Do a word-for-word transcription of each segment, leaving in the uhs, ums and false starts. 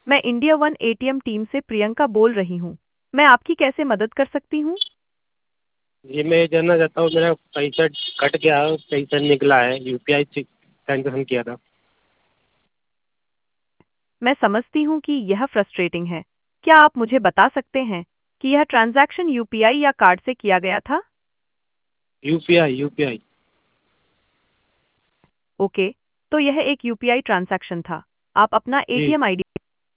मैं India one ATM team से प्रियंका बोल रही हूँ। मैं आपकी कैसे मदद कर सकती हूँ? ये मैं ये जानना चाहता हूँ, मेरा पैसा कट गया है, पैसा निकला है, यूपीआई से ट्रांजेक्शन किया था। मैं समझती हूँ कि यह फ्रस्ट्रेटिंग है। क्या आप मुझे बता सकते हैं कि यह ट्रांजैक्शन यूपीआई या कार्ड से किया गया था? UPI UPI. ओके, तो यह एक यूपीआई ट्रांजैक्शन था। आप अपना जी। एटीएम आईडी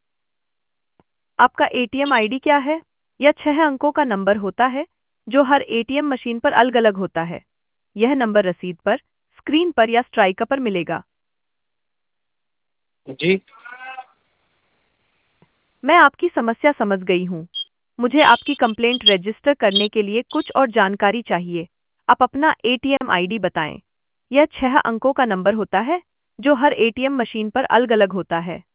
आपका एटीएम आईडी क्या है? यह छह अंकों का नंबर होता है जो हर एटीएम मशीन पर अलग-अलग होता है। यह नंबर रसीद पर, स्क्रीन पर या स्ट्राइकर पर मिलेगा। जी। मैं आपकी समस्या समझ गई हूँ। मुझे आपकी कंप्लेंट रजिस्टर करने के लिए कुछ और जानकारी चाहिए। आप अपना एटीएम आईडी बताएं। यह छह अंकों का नंबर होता है जो हर एटीएम मशीन पर अलग-अलग होता है।